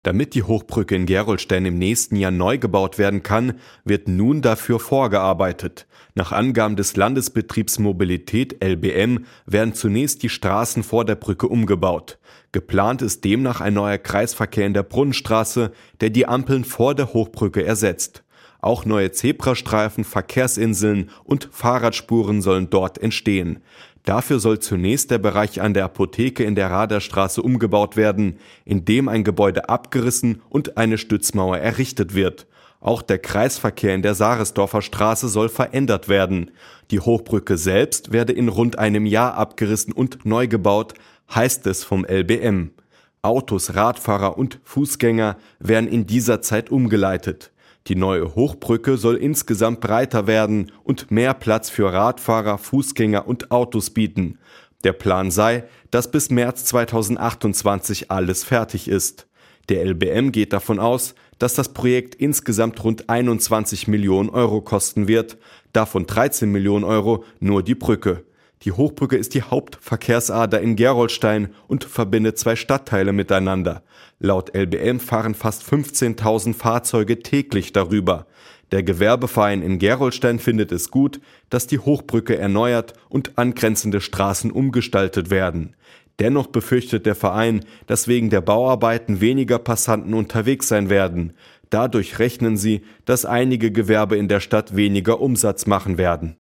Damit die Hochbrücke in Gerolstein im nächsten Jahr neu gebaut werden kann, wird nun dafür vorgearbeitet. Nach Angaben des Landesbetriebs Mobilität LBM werden zunächst die Straßen vor der Brücke umgebaut. Geplant ist demnach ein neuer Kreisverkehr in der Brunnenstraße, der die Ampeln vor der Hochbrücke ersetzt. Auch neue Zebrastreifen, Verkehrsinseln und Fahrradspuren sollen dort entstehen. Dafür soll zunächst der Bereich an der Apotheke in der Raderstraße umgebaut werden, in dem ein Gebäude abgerissen und eine Stützmauer errichtet wird. Auch der Kreisverkehr in der Saresdorfer Straße soll verändert werden. Die Hochbrücke selbst werde in rund einem Jahr abgerissen und neu gebaut, heißt es vom LBM. Autos, Radfahrer und Fußgänger werden in dieser Zeit umgeleitet. Die neue Hochbrücke soll insgesamt breiter werden und mehr Platz für Radfahrer, Fußgänger und Autos bieten. Der Plan sei, dass bis März 2028 alles fertig ist. Der LBM geht davon aus, dass das Projekt insgesamt rund 21 Millionen Euro kosten wird, davon 13 Millionen Euro nur die Brücke. Die Hochbrücke ist die Hauptverkehrsader in Gerolstein und verbindet zwei Stadtteile miteinander. Laut LBM fahren fast 15.000 Fahrzeuge täglich darüber. Der Gewerbeverein in Gerolstein findet es gut, dass die Hochbrücke erneuert und angrenzende Straßen umgestaltet werden. Dennoch befürchtet der Verein, dass wegen der Bauarbeiten weniger Passanten unterwegs sein werden. Dadurch rechnen sie, dass einige Gewerbe in der Stadt weniger Umsatz machen werden.